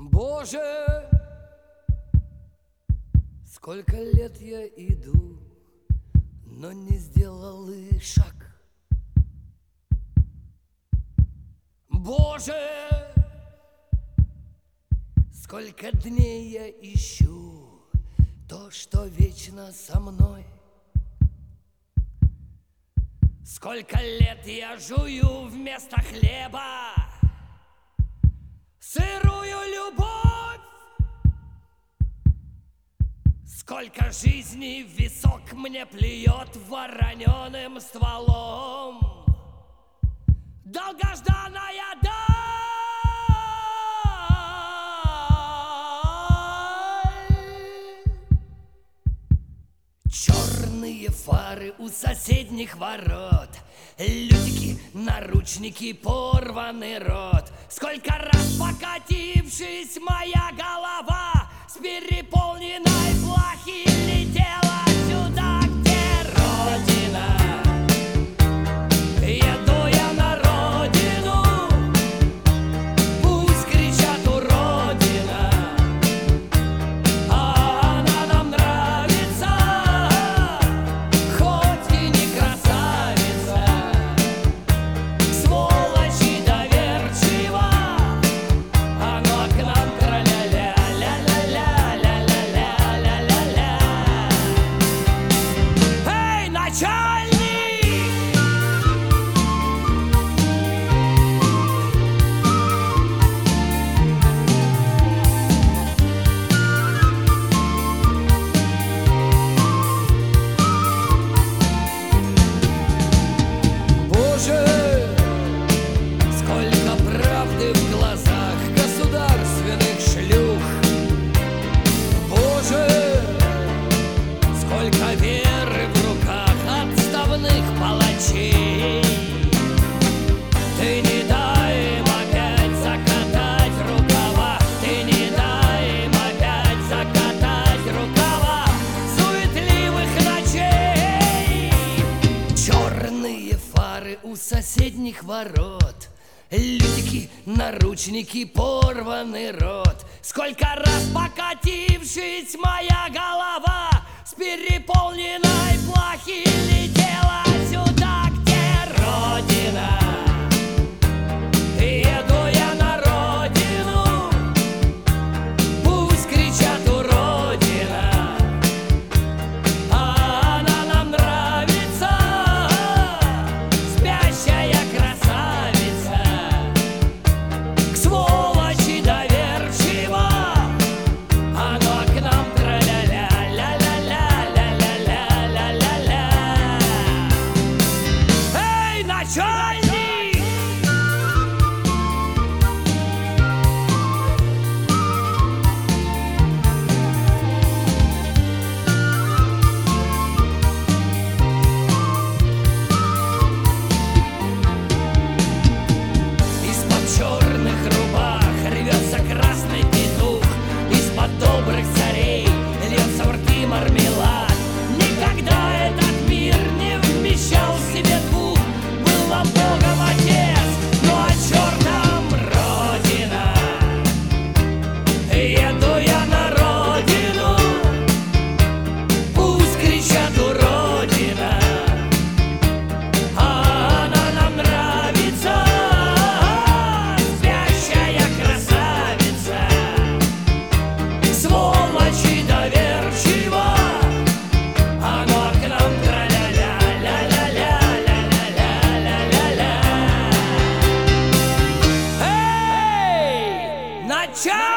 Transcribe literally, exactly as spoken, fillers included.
Боже, сколько лет я иду, но не сделал и шаг. Боже, сколько дней я ищу то, что вечно со мной. Сколько лет я жую вместо хлеба сырую любовь. Сколько жизней в висок мне плюет вороненым стволом долгожданная даль. Черные фары у соседних ворот, лютики, наручники, порванный рот. Сколько раз покатившись, моя голова с переполненной плахи летела сюда, где Родина. Еду я на родину, пусть кричат уродина, а она нам нравится, хоть и не красавица. Сволочь и доверчива, оно к нам тра-ля-ля, ля-ля-ля-ля-ля-ля-ля-ля-ля. Эй, начальник! Боже, сколько правды в глазах государственных шлюх. Боже, сколько веры в руках отставных палачей. Ты не дай им опять закатать рукава, ты не дай им опять закатать рукава суетливых ночей. Черные фары у соседних ворот, лютики, наручники, порванный рот. Сколько раз покатившись, моя голова с переполненной плахи летела сюда, где Родина. Еду я на родину, пусть кричат уродина, а она нам нравится, спящая красавица. К сволочи доверчива, оно к нам тра-ля-ля, ля-ля-ля-ля-ля-ля-ля-ля-ля. Эй, начальник! Из-под черных рубах рвется красный петух, из-под добрых царей льется в рты мармелад. Никогда этот мир не вмещал в себе двух. Был нам Богом Отец, ну а чертом Родина. Еду я на родину, пусть кричат уродина, а она нам нравится, спящая красавица. Сволочь и доверчива, оно к нам тра-ля-ля, ля-ля-ля, ля-ля-ля, ля-ля-ля. Эй, начальник!